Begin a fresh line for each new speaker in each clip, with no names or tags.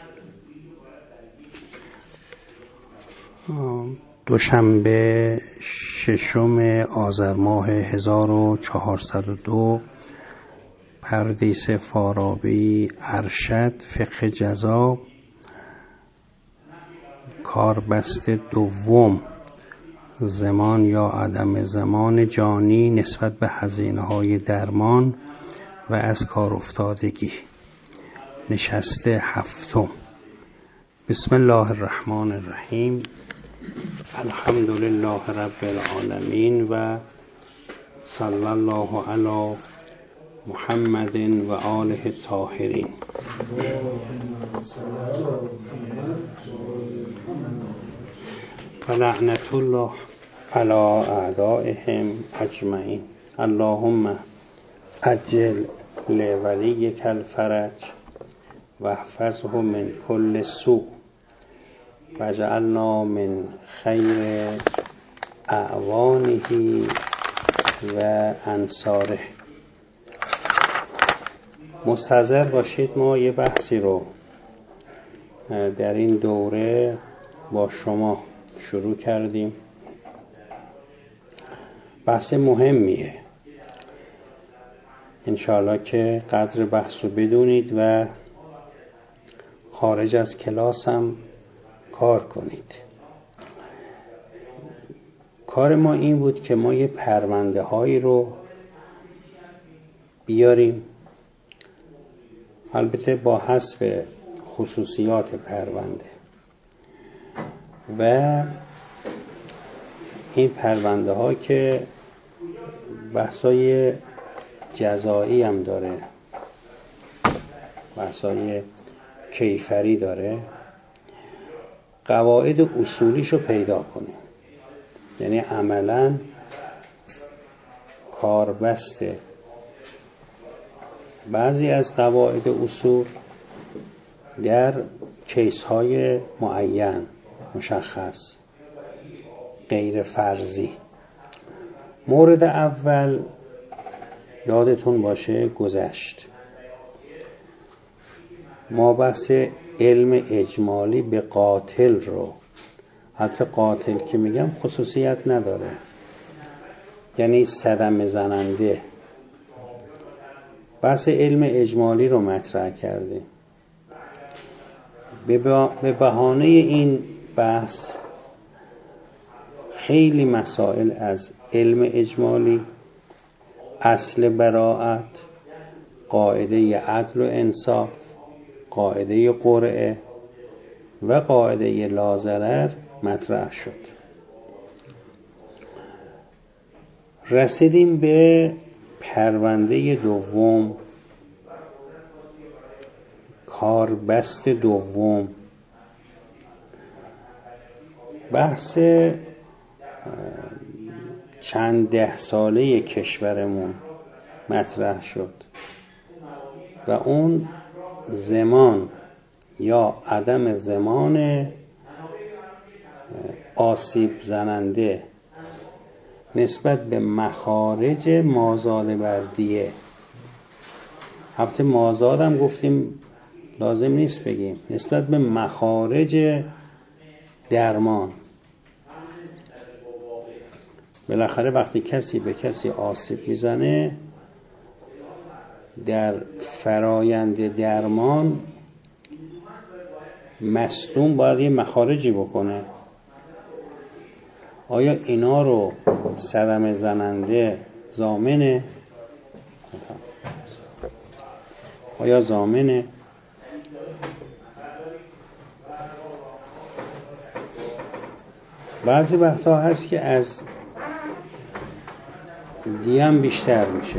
دوشنبه 6 آذر ماه 1402 پردیس فارابی ارشد فقه جزا کاربست دوم زمان یا عدم زمان جانی نسبت به هزینه‌های درمان و از کار افتادگی نشسته هفتم. بسم الله الرحمن الرحیم. الحمد لله رب العالمین و صلی الله علی محمد و آله الطاهرین. و لعنت الله علی اعدائهم اجمعین. اللهم عجل لولیک الفرج و احفظه من کل سوء و اجعلنا من خیر اعوانه و انصاره. مستحضر باشید ما یه بحثی رو در این دوره با شما شروع کردیم. بحث مهمیه، انشاءالله که قدر بحث رو بدونید و خارج از کلاس هم کار کنید. کار ما این بود که ما یه پرونده هایی رو بیاریم، البته با حسب خصوصیات پرونده، و این پرونده ها که بحثای جزایی هم داره، بحثای کیفری داره، قواعد اصولیشو پیدا کنیم. یعنی عملاً کاربست بعضی از قواعد اصول در کیس های معین مشخص غیر فرضی. مورد اول یادتون باشه گذشت ما بحث علم اجمالی به قاتل رو، حتی قاتل که میگم خصوصیت نداره، یعنی صدمه زننده، بحث علم اجمالی رو مطرح کردیم. به بهانه این بحث خیلی مسائل از علم اجمالی، اصل براءت، قاعده عدل و انصاف، قاعده قرعه و قاعده لا ضرر مطرح شد. رسیدیم به پرونده دوم، کاربست دوم. بحث چند ده ساله کشورمون مطرح شد و اون زمان یا عدم زمان آسیب زننده نسبت به مخارج مازاد بردیه. البته مازاد هم گفتیم لازم نیست بگیم، نسبت به مخارج درمان. بالاخره وقتی کسی به کسی آسیب میزنه در فرایند درمان مصدوم باید یه مخارجی بکنه. آیا اینا رو صدمه زننده ضامنه؟ آیا ضامنه؟ بعضی وقتا هست که از دیم بیشتر میشه.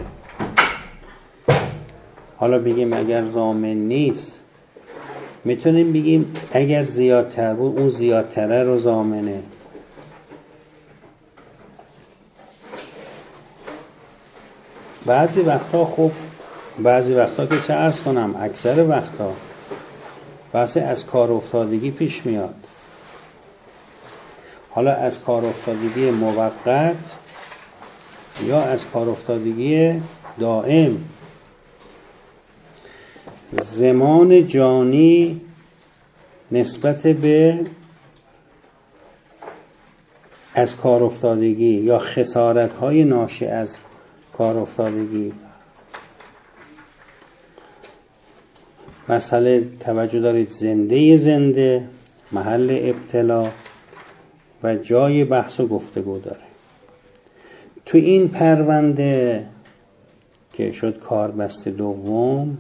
حالا بگیم اگر ضامن نیست، میتونیم بگیم اگر زیادتر بود اون زیادتره رو ضامنه. بعضی وقتا خب بعضی وقتا که چه عرض کنم، اکثر وقتا بحث از کار افتادگی پیش میاد. حالا از کار افتادگی موقت یا از کار افتادگی دائم. زمان جانی نسبت به از کار افتادگی یا خسارت‌های ناشی از کار افتادگی. مسئله توجه دارید، زنده محل ابتلا و جای بحث و گفتگو داره. تو این پرونده که شد کاربست دوم،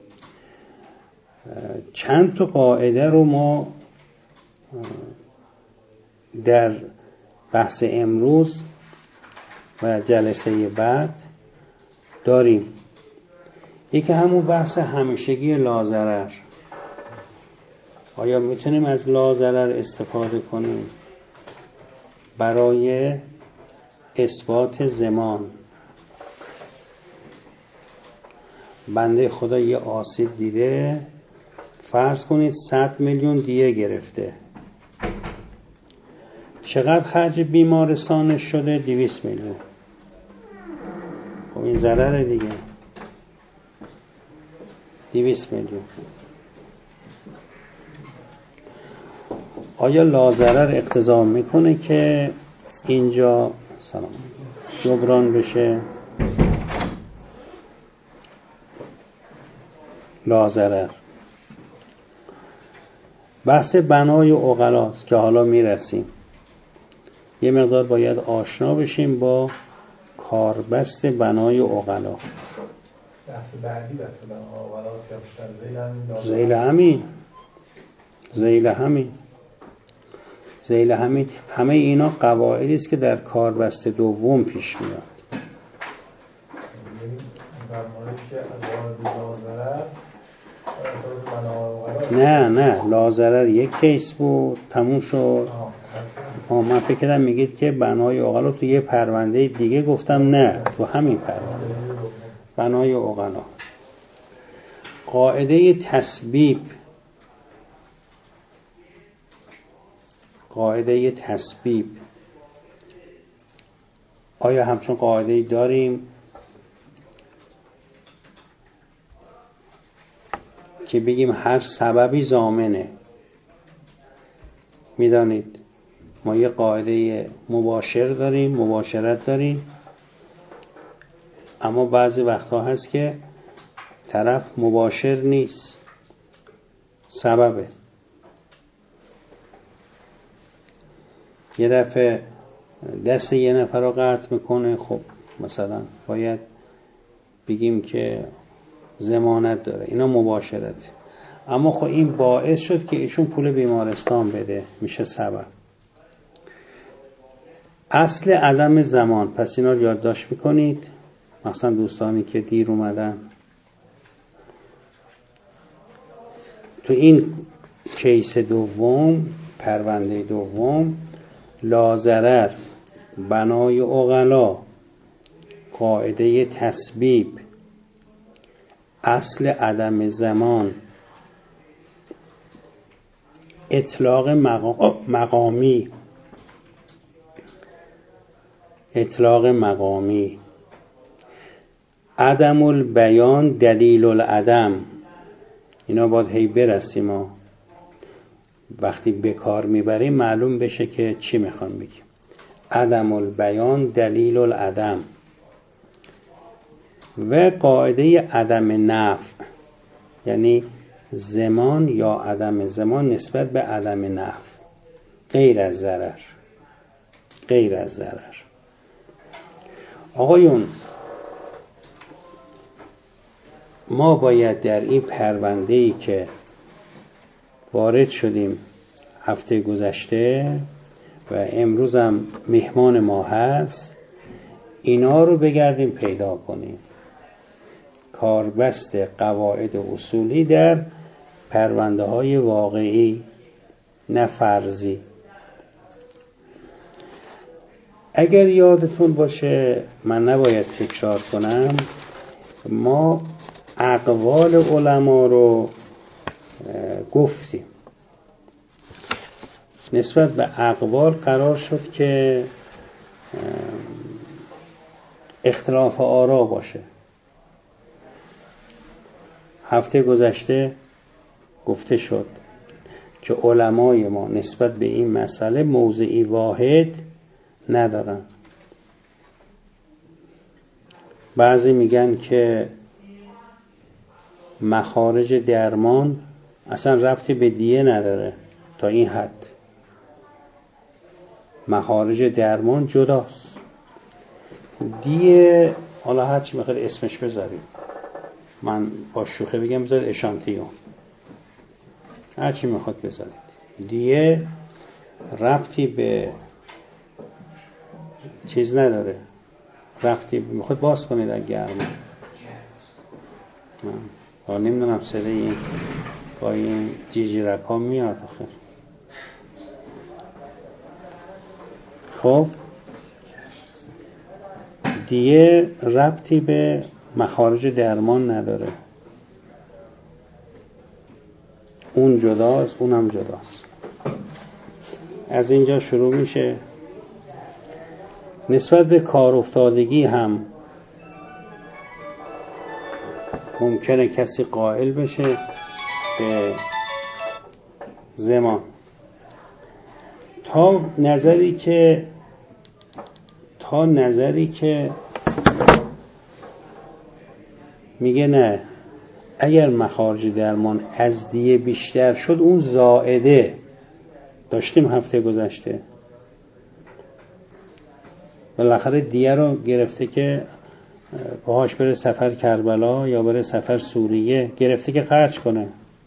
چند تا قاعده رو ما در بحث امروز و جلسه بعد داریم. یکی همون بحث همیشگی لاضرر. آیا میتونیم از لاضرر استفاده کنیم برای اثبات زمان؟ بنده خدا یه آسیب دیده، فرض کنید 100 میلیون دیه گرفته. چقدر خرج بیمارستانش شده؟ 200 میلیون. خب این ضرره دیگه. 200 میلیون. آیا لاضرر اقتضا میکنه که اینجا جبران بشه؟ لاضرر بحث بنای عقلاست که حالا میرسیم. یه مقدار باید آشنا بشیم با کاربست بنای عقلا.
بحث بعدی بحث بنای عقلاست که
ذیل همین همه اینا قواعدی است که در کاربست دوم پیش میاد. نه لاضرر یک کیس بود تموم شد. من فکر کردم میگید که بنای عقلا تو یه پرونده دیگه، گفتم نه، تو همین پرونده بنای عقلا. قاعده تسبیب آیا همچون قاعده‌ای داریم که بگیم هر سببی ضامنه؟ میدانید ما یه قاعده مباشرت داریم، اما بعضی وقتها هست که طرف مباشر نیست، سببه. یه دفعه دست یه نفر رو قطع میکنه، خب مثلا باید بگیم که ضمانت داره، اینا مباشرت. اما خب این باعث شد که ایشون پول بیمارستان بده، میشه سبب. اصل عدم زمان، پس اینا رو یادداشت میکنید، مثلا دوستانی که دیر اومدن. تو این کیس دوم، پرونده دوم، لاضرر، بنای عقلا، قاعده تسبیب، اصل عدم زمان، اطلاق مقامی، عدم البیان دلیل العدم. اینا باید هی برسیم و وقتی به کار میبریم معلوم بشه که چی میخوام بگیم. عدم البیان دلیل العدم و قاعده عدم نفع، یعنی زمان یا عدم زمان نسبت به عدم نفع، غیر از ضرر. آقایون، ما باید در این پرونده‌ای که وارد شدیم هفته گذشته و امروز هم مهمان ما هست، اینا رو بگردیم پیدا کنیم. کاربست قواعد اصولی در پرونده های واقعی، نه فرضی. اگر یادتون باشه، من نباید تکرار کنم، ما اقوال علما رو گفتیم. نسبت به اقوال قرار شد که اختلاف آرا باشه. هفته گذشته گفته شد که علمای ما نسبت به این مسئله موضعی واحد ندارن. بعضی میگن که مخارج درمان اصلا ربطی به دیه نداره تا این حد. مخارج درمان جداست. دیه حالا هرچی میخواد اسمش بذاریم، من با شوخی بگم بذارید اشانتیون، هرچی میخواد بذارید. دیه ربطی به چیز نداره، ربطی میخواد باز کنید در گرما. من نمیدونم صدای این گاهی این جیجی رکا میاد آخه. خب دیگه ربطی به مخارج درمان نداره، اون جداست اونم جداست. از اینجا شروع میشه. نسبت به کار افتادگی هم ممکنه کسی قائل بشه به زمان تا نظری که میگه نه، اگر مخارج درمان از دیه بیشتر شد اون زائده. داشتیم هفته گذشته بالاخره دیه رو گرفته که باهاش بره سفر کربلا یا بره سفر سوریه، گرفته که خرج کنه.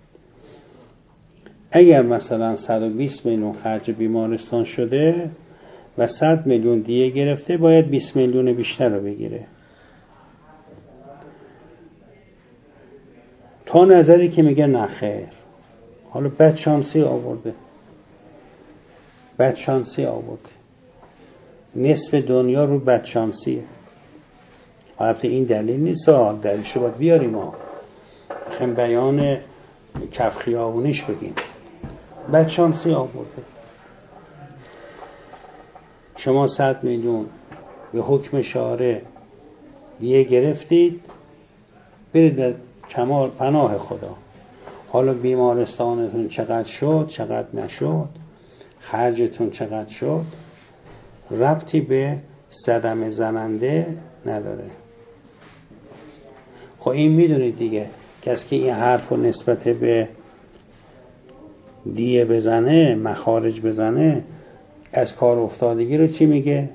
اگر مثلا 120 میلیون خرج بیمارستان شده و 100 میلیون دیه گرفته، باید 20 میلیون بیشتر رو بگیره. تا نظری که میگه نخیر، حالا بدشانسی آورده، نصف دنیا رو بدشانسیه. البته این دلیل نیست، دلیلشو باید بیاریم بخیم بیان کف خیابونیش بگیم. بدشانسی آورده. شما 100 میلیون به حکم شارع دیگه گرفتید، برید در کمال پناه خدا. حالا بیمارستانتون چقدر شد چقدر نشد، خرجتون چقدر شد، ربطی به صدمه زننده نداره. خب این میدونید دیگه، کسی که این حرف رو نسبت به دیه بزنه، مخارج بزنه، از کار افتادگی رو چی میگه؟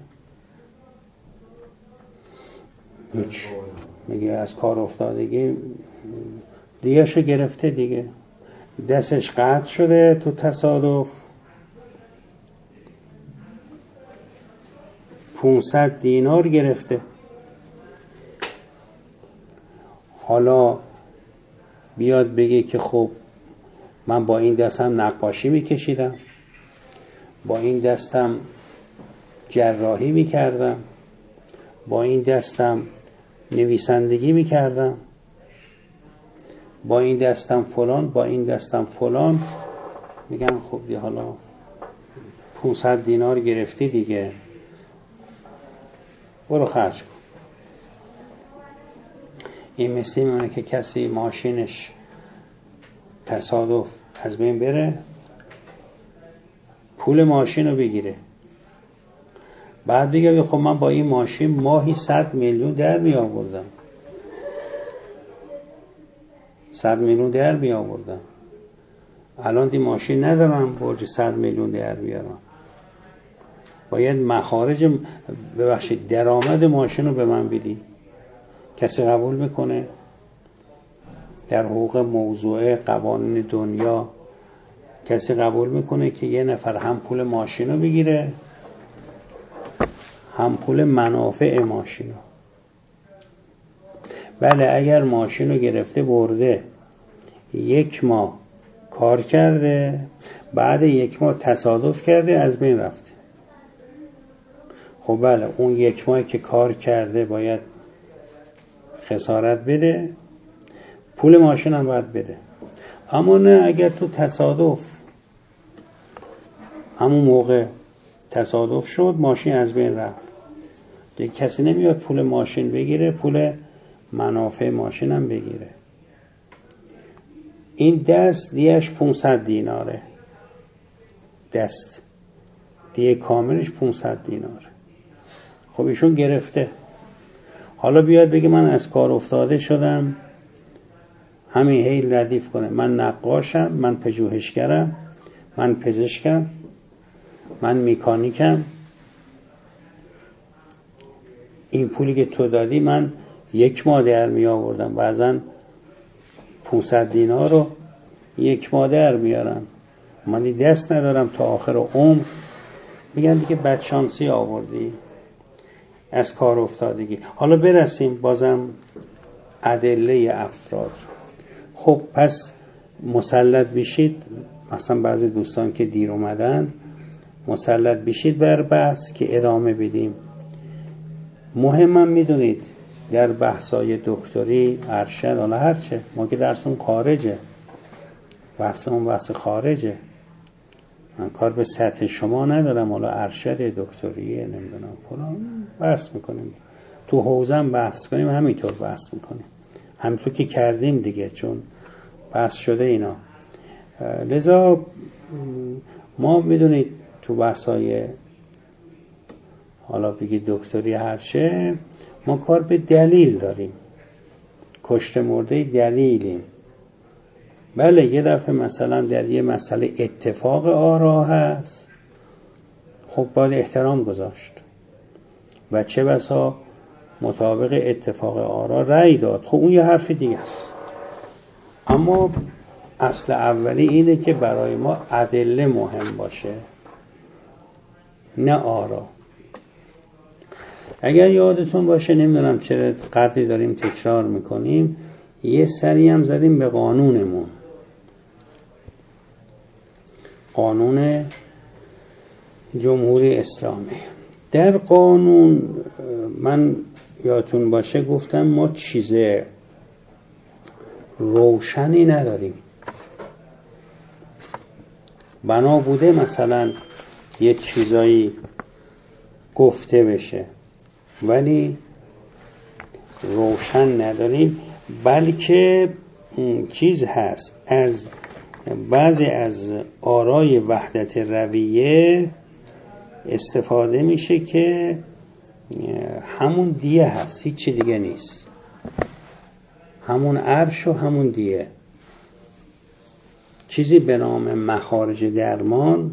میگه از کار افتادگی دیهشو گرفته دیگه، دستش قطع شده تو تصادف، 500 دینار گرفته. حالا بیاد بگه که خب من با این دستم نقاشی میکشیدم، با این دستم جراحی میکردم، با این دستم نویسندگی میکردم، با این دستم فلان، با این دستم فلان. میگن خب دی حالا 500 دینار گرفتی دیگه، برو خرج کن. این مثل میمونه که کسی ماشینش تصادف از بین بره، پول ماشین رو بگیره، بعد بگه خب من با این ماشین ماهی 100 میلیون در می آوردم، 100 میلیون در می آوردم، الان دی ماشین ندارم برج 100 میلیون در بیارم. باید مخارج درآمد ماشین رو به من بدی. کسی قبول میکنه؟ در حقوق موضوعه قوانین دنیا کسی قبول میکنه که یه نفر هم پول ماشین رو بگیره هم پول منافع ماشین رو؟ بله، اگر ماشین رو گرفته برده، 1 ماه کار کرده، بعد 1 ماه تصادف کرده از بین رفته، خب بله اون 1 ماهی که کار کرده باید خسارت بده، پول ماشین هم باید بده. اما نه، اگر تو تصادف همون موقع تصادف شد، ماشین از بین رفت، دیگه کسی نمیاد پول ماشین بگیره، پول منافع ماشین هم بگیره. این دست دیش 500 دیناره، دست، دیه کاملش 500 دینار. خب ایشون گرفته، حالا بیاد بگه من از کار افتاده شدم، همین هی ردیف کنه من نقاشم، من پژوهشگرم، من پزشکم، من مکانیکم، این پولی که تو دادی من 1 ماه در می آوردم، بعضن 500 دینار رو 1 ماه در میارم، من دست ندارم تا آخر عمر. میگن دیگه بدشانسی آوردی، از کار افتادگی. حالا برسیم بازم ادله افراد. خب پس مسلط بشید، مثلا بعضی دوستان که دیر اومدن مسلط بشید بر بحث که ادامه بدیم. مهمم میدونید در بحثای دکتری ارشد، حالا هرچه، ما که درسمون خارجه، بحثمون بحث خارجه، من کار به سطح شما ندارم، حالا ارشد دکتریه نمیدونم فلان بحث میکنیم، تو حوزم بحث کنیم همینطور بحث میکنیم، همینطور که کردیم دیگه، چون بحث شده اینا. لذا ما میدونید تو بحثای حالا بگید دکتری هرچه، ما کار به دلیل داریم، کشته مرده دلیلیم. بله یه دفعه مثلا در یه مسئله اتفاق آرا هست، خب باید احترام گذاشت و چه بسا مطابق اتفاق آرا رأی داد، خب اون یه حرف دیگه است. اما اصل اولی اینه که برای ما ادله مهم باشه نه آرا. اگر یادتون باشه، نمیدونم چرا قدری داریم تکرار میکنیم، یه سری هم زدیم به قانونمون، قانون جمهوری اسلامی. در قانون من یادتون باشه گفتم ما چیز روشنی نداریم، بنا بوده مثلا یه چیزایی گفته بشه ولی روشن نداریم، بلکه چیز هست، از بعضی از آرای وحدت رویه استفاده میشه که همون دیه هست، هیچ چی دیگه نیست، همون عرش و همون دیه. چیزی به نام مخارج درمان،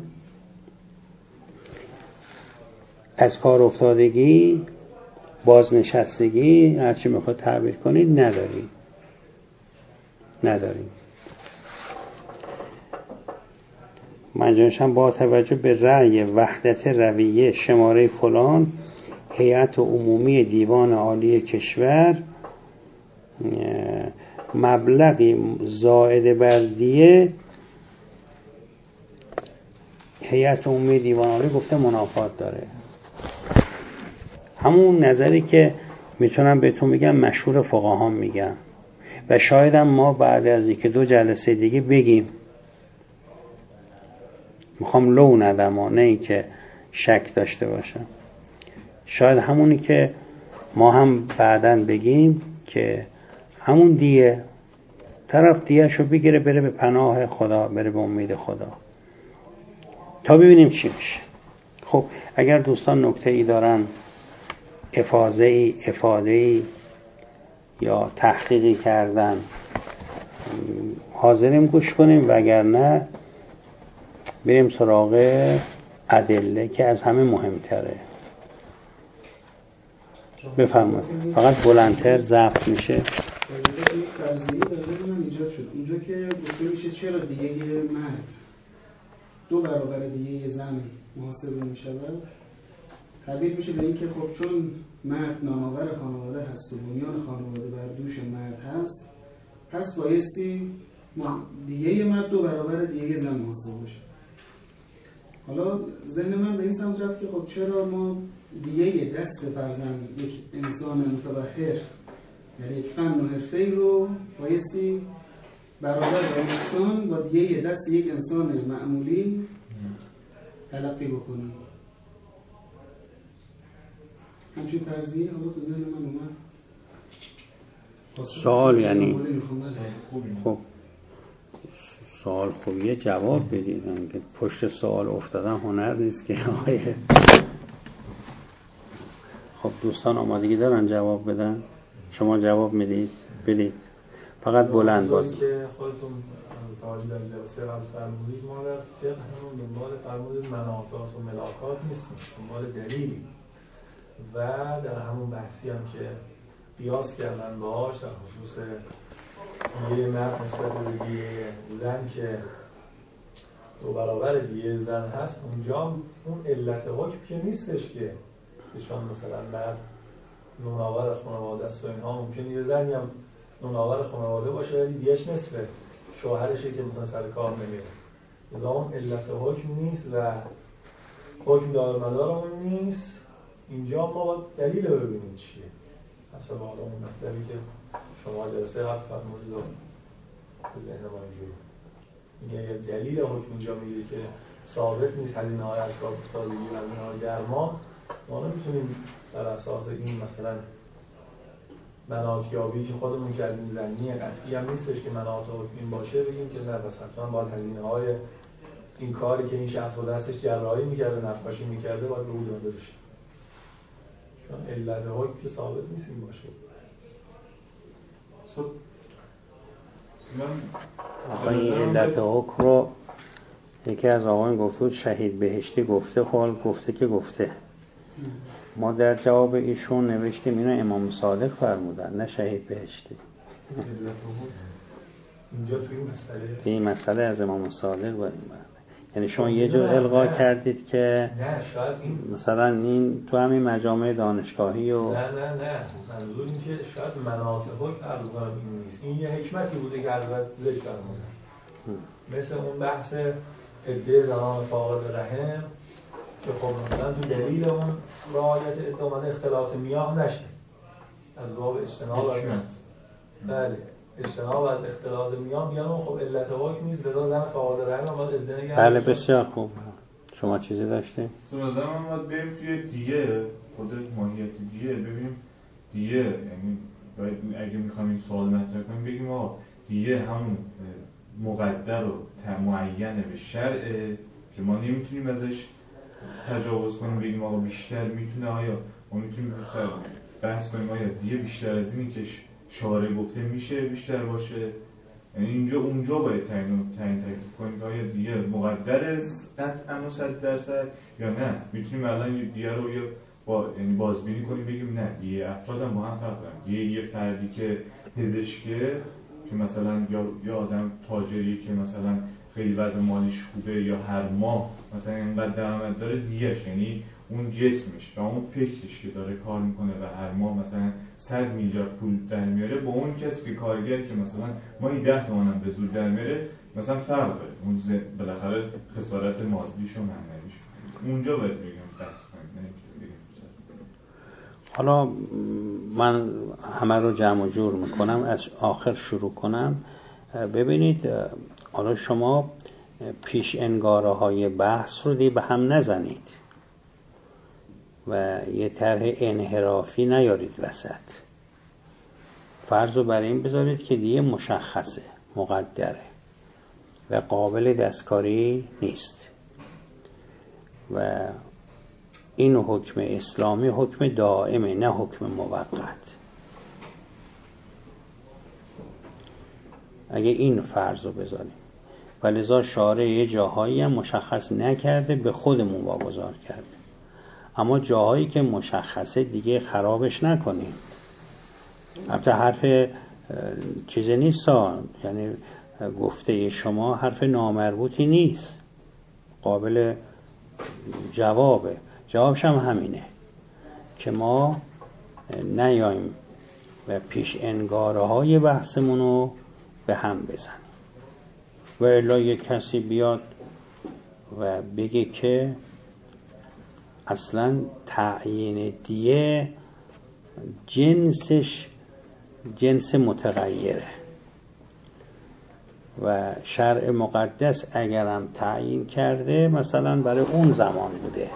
از کار افتادگی، بازنشستگی، هرچی میخواد تعبیر کنید، نداریم. منجمشم با توجه به رأی وحدت رویه شماره فلان هیئت عمومی دیوان عالی کشور مبلغی زائد بر دیه، هیئت عمومی دیوان عالی گفته منافات داره. همون نظری که میتونم بهتون بگم مشهور فقها میگن و شاید هم ما بعد از 1-2 جلسه دیگه بگیم، میخوام لو ندم نه این که شک داشته باشم، شاید همونی که ما هم بعداً بگیم که همون دیه، طرف دیهشو بگیره بره به پناه خدا، بره به امید خدا، تا ببینیم چی میشه. خب اگر دوستان نکته ای دارن، افاده ای یا تحقیقی کردن، حاضریم گوش کنیم، وگرنه بریم سراغ ادله که از همه مهمتره. بفرمایید. فقط بلندتر ضبط میشه.
یک فرضیه در من ایجاد شد اینجا که گفته میشه چرا دیگه مرد 2 برابر دیگه زن محاسبه میشود، تعبیر میشه به این که خب چون مرد نامآور خانواده هست و بنیان خانواده بر دوش مرد هست، پس بایستی دیگه مرد 2 برابر دیگه زن محاسبه بشه. حالا ذهن من به این سمت رفت که خب چرا ما دیگه دست فرزند یک انسان متبحر، یعنی یک فن و حرفه‌ای رو بایستی برابر با انسان با دیگه دست یک انسان معمولی تلقی بکنیم. همچین فرضیه حالا تو ذهن من اومد.
سوال یعنی خب سوال خوبیه جواب بدید. که پشت سوال افتادن هنر نیست که آقای. خب دوستان آمادگی دارن جواب بدن؟ شما جواب میدید؟ بدید فقط بلند باز.
که خودتون تاجی در جلسه قبل فرمودید ما در فقه همون دنبال فرمودید مناطات و ملاکات نیستیم، دنبال دلیلی و در همون بحثی هم که قیاس کردن باهاش در خصوص دیگه مرد نسبت به دیگه زن که 2 برابر دیگه زن هست، اونجا اون علت حکم که نیستش که چون مثلا مرد نونآور خانواده است و اینها، ممکنه یه زنی هم نونآور خانواده باشه ولی دیگه‌اش نصفه شوهرشه که مثلا سر کار نمیره. لذا اون علت حکم نیست و حکم دارمدار اون نیست. اینجا ما باید دلیل رو ببینیم چیه. اصلا حالا اون مطلبی که شما جلسه قبل فرمودید رو به ذهن ما اینجوری یه دلیل حکم اینجا میگه که ثابت نیست هزینه‌های اسباب تازگی و هزینه‌های درمان، ما نمیتونیم در اساس این مثلا مناطیابی که خودمون کردیم زنی قطعی هم نیستش که مناط حکم باشه بگیم که نه بس حتما باید هزینه‌های این کاری که این شخص با دستش جراحی میکرده نقاشی میکرده باید به او داده بشه، چون علت حکم که ثابت نیست این باشه.
آقای این علت حکم رو یکی از آقایان گفته بود شهید بهشتی گفته، خب گفته که گفته. ما در جواب ایشون نوشتیم اینو امام صادق فرمودن نه شهید بهشتی.
اینجا توی
این مسئله از امام صادق بریم. یعنی شما یه جور القا کردید که
نه شاید این
مثلا این تو همین مجامع دانشگاهی و
نه منظور این که شاید مناطق حکم این نیست، این یه حکمتی بوده که حضرت ذکر فرمودن، مثل اون بحث عده زنان فاقد رحم که خب مثلا تو دلیل اون رعایت عده اختلاط میاه نشه از باب اجتناب از بله اجتناب از اختلاط میاه بیان خب علت حکم نیست، لذا زن فاقد رحم باید عده نگه.
بله بسیار خوب. شما چیزی داشتید؟
مثلا ما باید بریم توی دیگه خود ماهیت دیگه ببینیم دیگه، یعنی باید اگه میخوایم این سوال مطرح کنیم بگیم آقا دیگه همون مقدر و معینه به شرعه که ما نمیتونیم ازش تجاوز کنیم، بگیم آقا بیشتر میتونه، آیا ما میتونیم بحث کنیم آیا دیگه بیشتر از اینی که شارع گفته میشه بیشتر باشه، یعنی اینجا اونجا باید تعیین تکلیف کنیم که آیا دیگه مقدر قطعا و 100% یا نه میتونیم الان دیگه رو یعنی بازبینی کنیم بگیم نه دیگه افراد هم با هم فرق دارن، یه فردی که پزشکه که مثلا یا آدم تاجری که مثلا خیلی وضع مالیش خوبه یا هر ماه مثلا اینقدر درآمد داره دیگه‌اش، یعنی اون جسمش و اون فکرش که داره کار میکنه و هر ماه مثلا 100 میلیارد پول در میاره با اون کسی که کارگری که مثلا ماهی 10 تومن هم به زور در میاره مثلا فرق داره، اون بالاخره خسارت مادیش و معنویش اونجا باید بگم بحث کنیم.
حالا من همه رو جمع و جور میکنم از آخر شروع کنم. ببینید حالا شما پیش انگاره های بحث رو دی به هم نزنید و یه طرح انحرافی نیارید وسط. فرض رو برای این بذارید که دیگه مشخصه، مقدره و قابل دستکاری نیست و این حکم اسلامی حکم دائمه نه حکم موقت. اگه این فرض رو بذاریم و لذا شارع یه جاهایی هم مشخص نکرده به خودمون واگذار کرده، اما جاهایی که مشخصه دیگه خرابش نکنیم. البته حرف چیزی نیست، یعنی گفته شما حرف نامربوطی نیست، قابل جوابه. جوابش هم همینه که ما نیاییم و پیش انگاره های بحثمون رو به هم بزنیم و الا یک کسی بیاد و بگه که اصلا تعیین دیه جنسش جنس متغیره و شرع مقدس اگرم تعیین کرده مثلا برای اون زمان بوده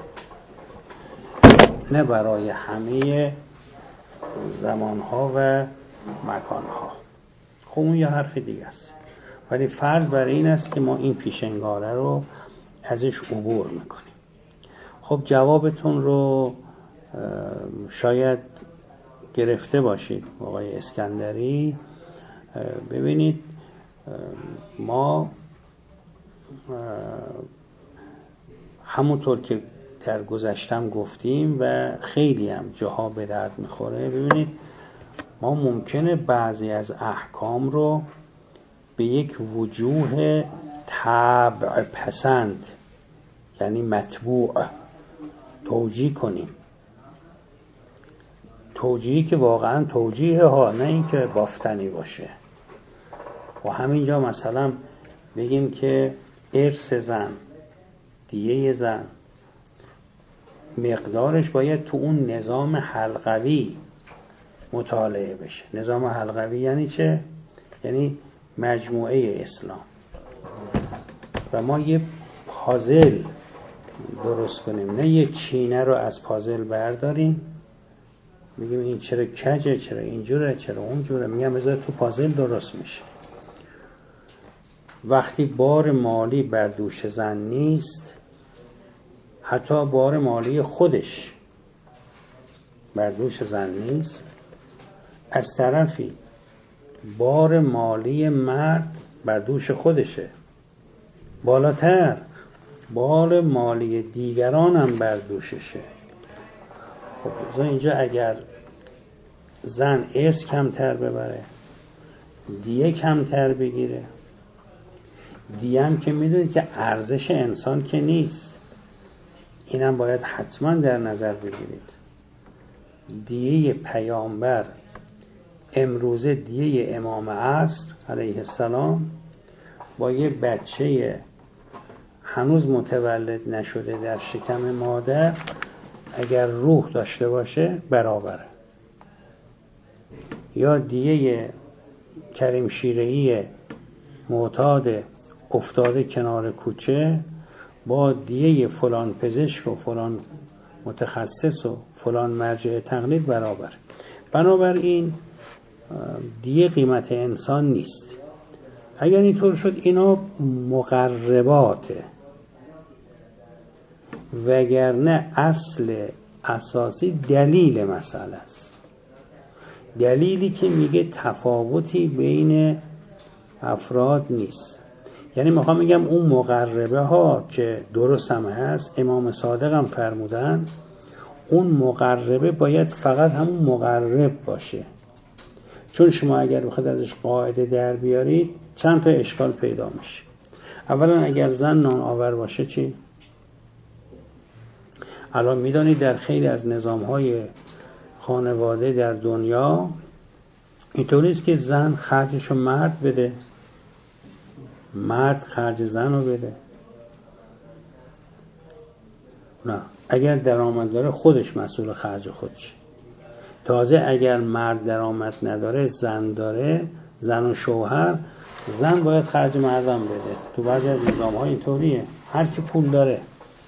نه برای همه زمانها و مکانها. خب اون یه حرف دیگه است. ولی فرض بر این است که ما این پیشنگاره رو ازش عبور میکنیم. خب جوابتون رو شاید گرفته باشید آقای اسکندری. ببینید ما همونطور که در گذشتم گفتیم و خیلی هم جاها به درد میخوره، ببینید ما ممکنه بعضی از احکام رو به یک وجوه طبع پسند یعنی مطبوع توجیه کنیم، توجیهی که واقعا توجیه ها، نه این که بافتنی باشه. و همینجا مثلا بگیم که ارث زن، دیه زن، مقدارش باید تو اون نظام حلقوی مطالعه بشه. نظام حلقوی یعنی چه؟ یعنی مجموعه اسلام. و ما یه پازل درست کنیم، نه یه چینه رو از پازل برداریم میگیم این چرا کجه، چرا اینجوره، چرا اونجوره، میگم بذار تو پازل درست میشه. وقتی بار مالی بر دوش زن نیست، حتی بار مالی خودش بر دوش زن نیست، از طرفی بار مالی مرد بر دوش خودشه، بالاتر بار مالی دیگران هم بر دوششه. خب اینجا اگر زن ارث کمتر ببره، دیه کمتر بگیره، دیه هم که میدونید که ارزش انسان که نیست، اینم باید حتما در نظر بگیرید. دیه پیامبر امروزه دیه امام عصر علیه السلام با یه بچه هنوز متولد نشده در شکم مادر اگر روح داشته باشه برابره. یا دیه کریم شیره‌ای معتاد افتاده کنار کوچه با دیه فلان پزشک و فلان متخصص و فلان مرجع تقلید برابر. بنابراین دیه قیمت انسان نیست. اگر اینطور شد اینا مقرباته، وگرنه اصل اساسی دلیل مسئله است. دلیلی که میگه تفاوتی بین افراد نیست. یعنی میخوام میگم اون مقربه ها که درست هم هست، امام صادق هم فرمودن اون مقربه باید فقط همون مقرب باشه. چون شما اگر بخواید ازش قاعده در بیارید چند تا اشکال پیدا میشه. اولا اگر زن نان آور باشه چی؟ الان میدانید در خیلی از نظام‌های خانواده در دنیا اینطوری است که زن خرجشو مرد بده، مرد خرج زن رو بده. نه، اگر درآمد داره خودش مسئول خرج خودش. تازه اگر مرد درآمد نداره، زن داره، زن و شوهر، زن باید خرج مردم بده. تو بعضی از نظام‌ها اینطوریه، هر کی پول داره.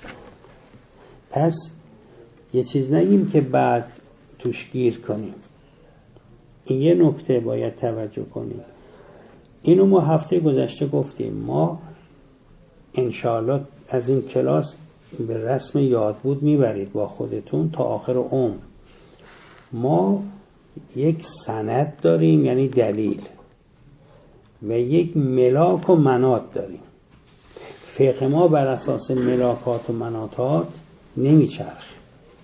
پس یه چیز نگیم که بعد توش گیر کنیم. این یه نکته باید توجه کنیم. اینو ما هفته گذشته گفتیم. ما انشاءالله از این کلاس به رسم یادبود میبرید با خودتون تا آخر عمر. ما یک سند داریم یعنی دلیل و یک ملاک و منات داریم. فقه ما بر اساس ملاکات و مناتات نمیچرخه.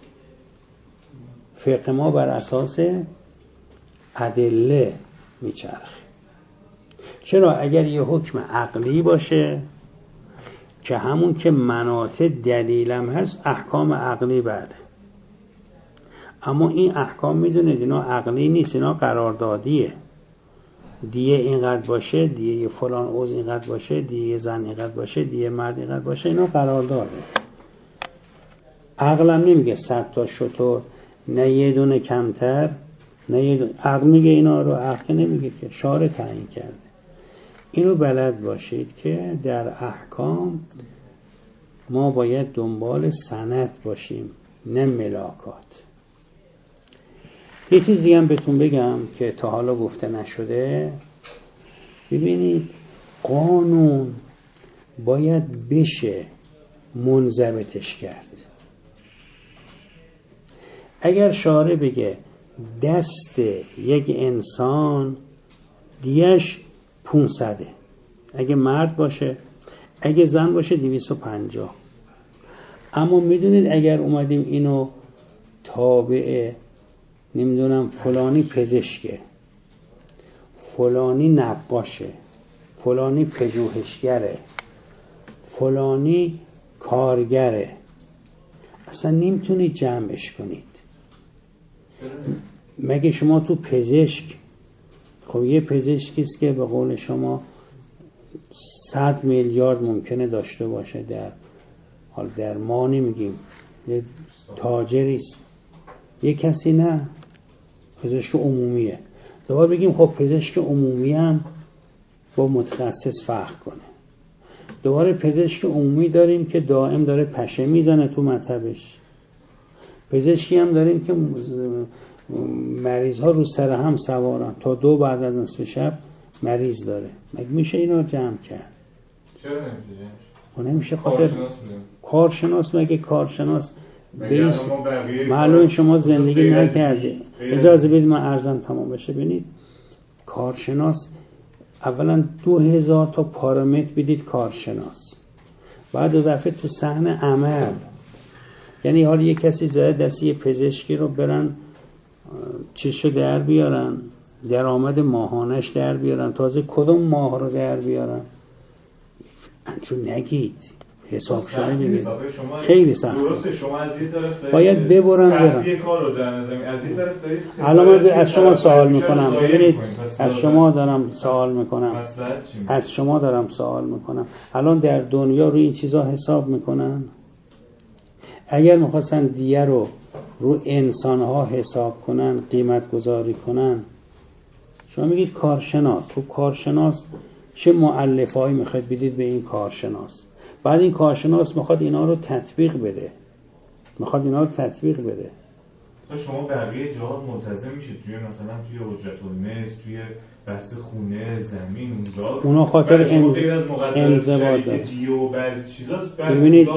فقه ما بر اساس ادله میچرخه. چرا؟ اگر یه حکم عقلی باشه که همون که مناط دلیلم هست احکام عقلی بله، اما این احکام میدونید اینا عقلی نیست، اینا قراردادیه. دیه اینقدر باشه، دیه فلان عضو اینقدر باشه، دیه زن اینقدر باشه، دیه مرد اینقدر باشه، اینا قرارداده. عقلم نمیگه 100 تا شتر نه یه دونه کمتر نه یه دونه. عقل میگه اینا رو، عقل نمیگه که، شارع تعیین کرده. اینو بلد باشید که در احکام ما باید دنبال سند باشیم نه ملاکات. یه چیز دیگه هم بهتون بگم که تا حالا گفته نشده. ببینید قانون باید بشه منضبطش کرد. اگر شارع بگه دست یک انسان دیش 500، اگه مرد باشه، اگه زن باشه 250. اما میدونید اگر اومدیم اینو تابع نمیدونم فلانی پزشکه، فلانی نقاشه، فلانی پژوهشگره، فلانی کارگره، اصلا نمیتونید جمعش کنید. مگه شما تو پزشک، خب یه پزشکیست که به قول شما 100 میلیارد ممکنه داشته باشه در ما نمیگیم، یه تاجریست. یه کسی نه، پزشک عمومیه. دوباره بگیم خب پزشک عمومی هم با متخصص فرق کنه. دوباره پزشک عمومی داریم که دائم داره پشه میزنه تو مطبش. پزشکی هم داریم که مریض ها رو سر هم سوارن تا 2 بعد از نصف شب مریض داره. مگه میشه اینا جمع کرد؟
چرا نمیشه؟
نمیشه خاطر کارشناس. مگه کارشناس معلوم شما زندگی نکردید. اجازه بدید من عرضم تمام بشه. ببینید کارشناس اولا 2000 تا پارامتر بدید کارشناس، بعد دو دفعه تو صحنه عمل. یعنی حالا یک کسی زده دستی یه پزشکی رو برن چشو در بیارن، درآمد ماهانش در بیارن، تازه کدوم ماه رو در بیارن چون نگید حساب شده بگید خیلی سخت.
درسته شما از این طرف
باید ببرن برن.
کار رو در نظر از این طرف دارید.
الان من از شما سوال میکنم، ببینید از شما دارم سوال میکنم، از شما دارم سوال میکنم. الان در دنیا روی این چیزا حساب میکنن؟ اگر میخواستن دیه رو انسانها حساب کنن، قیمت گذاری کنن، شما میگید کارشناس. خب کارشناس چه مؤلفه‌ای میخواد بدید به این کارشناس؟ بعد این کارشناس میخواد اینا رو تطبیق بده.
تا شما بقیه جاها ملتزم میشید توی مثلا توی حجت المس، توی بحث خونه، زمین، اونجا
اونا خاطر انضباط داره.
و بعضی چیزاست.
ببینید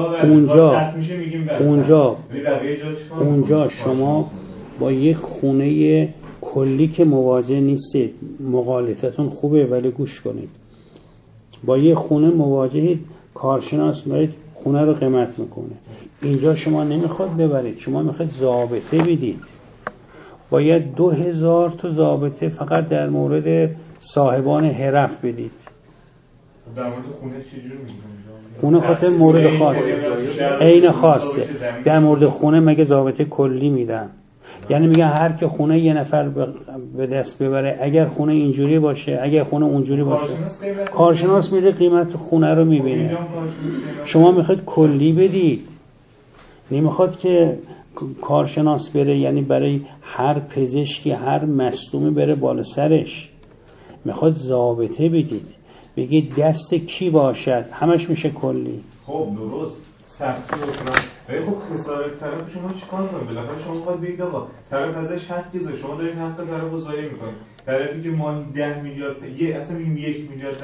اونجا شما با یک خونه کلی که مواجه نیستید. مغالطتون خوبه ولی گوش کنید. با یک خونه مواجهید، کارشناس میاد خونه رو قیمت میکنه. اینجا شما نمیخواد ببرید، شما میخواد ضابطه بدید. باید 2000 تا ضابطه فقط در مورد صاحبان حرف بدید.
در مورد خونه چجوری میگن؟
خونه خاطر مورد خاصه، عین خاصه. در مورد خونه مگه ضابطه کلی میدن؟ یعنی میگن هر که خونه یه نفر به دست ببره، اگر خونه اینجوری باشه، اگر خونه اونجوری باشه، کارشناس میده قیمت خونه رو میبینه. شما میخواید کلی بدید، نمیخواد که کارشناس بره، یعنی برای هر پزشکی هر مصدومی بره بالا سرش. میخواد ضابطه بدید، بگید دست کی باشد، همش میشه کلی.
خب درست سختی و فلان. ولی خب خسارت طرف شما چیکار کنید؟ بالاخره شما باید بگید آقا طرف ازش حق گذاره، شما دارید حق طرف رو ضایع میکنید. طرفی که ما 10 میلیارد اصلا میگیم 1 میلیارد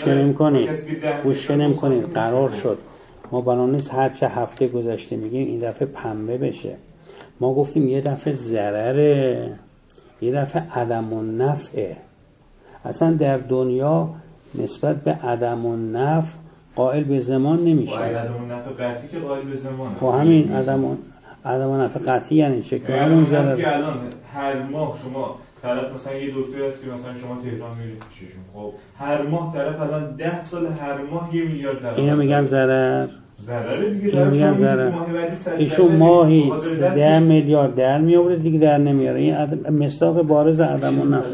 درآمد
گوش نمی‌کنید. قرار شد ما بنان نیست هر چه هفته گذشته میگیم این دفعه پنبه بشه. ما گفتیم یه دفعه ضرره، یه دفعه عدم النفعه. اصلا در دنیا نسبت به عدم النفع قائل به زمان نمیشه.
عدم النفع قطعی که قائل به زمانه.
خب همین عدم النفع قطعی یعنی چه که همون ضرر
که الان هر ماه شما طرف مثلا یه دکتر هست که مثلا شما تهران میرید پیششون، خب هر ماه طرف الان 10 سال هر ماه 1 میلیارد درآمد.
اینو میگن ضرر.
ضرره دیگه.
اینو میگن ضرر. ایشون ماهی 10 میلیارد در میآوره دیگه در نمیاره. این مصداق بارز عدم النفع.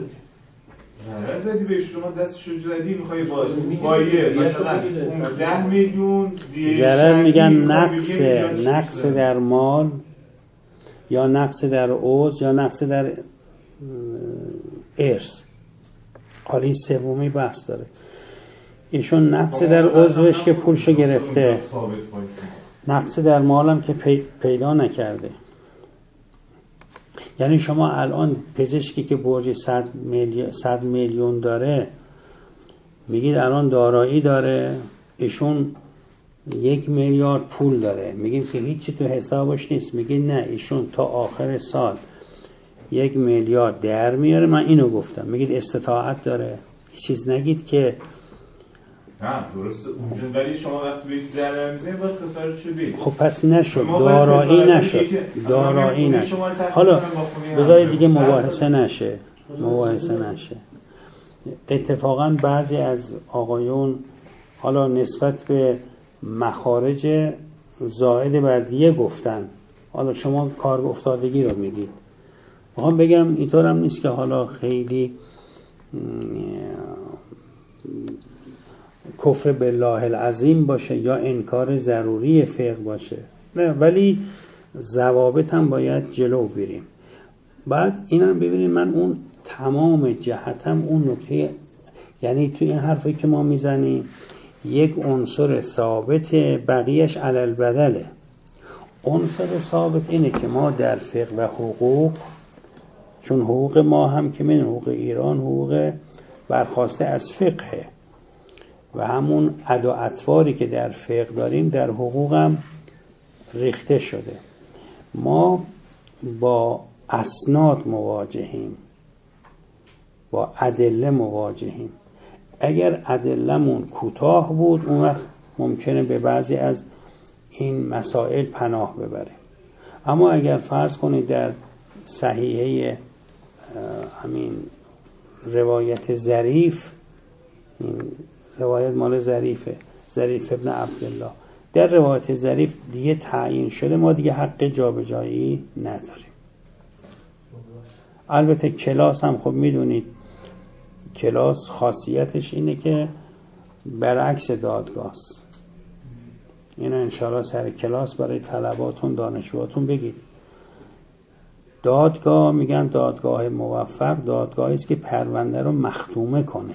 ضرر زدی به شما، دستشو زدی، میخوای با مثلا 10 میلیون
ضرر میگن نقص در مال یا نقص در عوض یا نقص در ارث. حالا این سومی بحث داره. ایشون نقص در عضوش که پولشو گرفته، نقص در مالم که پیدا نکرده. یعنی شما الان پزشکی که برج 100 میلیون داره میگید الان دارایی داره، ایشون 1 میلیارد پول داره، میگیم که هیچی تو حسابش نیست، میگید نه ایشون تا آخر سال 1 میلیارد در میاره. من اینو گفتم. میگید استطاعت داره، هیچ چیز نگید که
نه درسته اونجا، ولی شما وقتی بهش در میزنید باید خسارتشو بید.
خب پس نشد، دارایی نشد. حالا بذارید دیگه مباحثه نشه. اتفاقا بعضی از آقایون حالا نسبت به مخارج زائد بر دیه گفتن، حالا شما کار افتادگی رو میگید. میخوام بگم اینطور هم نیست که حالا خیلی کفر بالله العظیم باشه یا انکار ضروری فقه باشه، نه، ولی ضوابط هم باید جلو بریم. بعد اینم ببینید، من اون تمام جهتم اون نکته، یعنی توی این حرفی که ما میزنیم یک عنصر ثابت، بقیهش علل بدله. عنصر ثابت اینه که ما در فقه و حقوق، چون حقوق ما هم که من حقوق ایران حقوق برخواسته از فقه و همون عد و اطواری که در فقه داریم در حقوق هم ریخته شده. ما با اسناد مواجهیم، با ادله مواجهیم. اگر ادله‌مون کوتاه بود اون وقت ممکنه به بعضی از این مسائل پناه ببریم. اما اگر فرض کنید در صحیحه همین روایت ظریف، این روایت مال ظریف ابن عبدالله، در روایت ظریف دیگه تعیین شده، ما دیگه حق جابجایی نداریم. البته کلاس هم خب میدونید کلاس خاصیتش اینه که برعکس دادگاه است. اینو انشاءالله سر کلاس برای طلباتون دانشجوهاتون بگید. دادگاه، میگن دادگاه موفق دادگاهی است که پرونده رو مختومه کنه،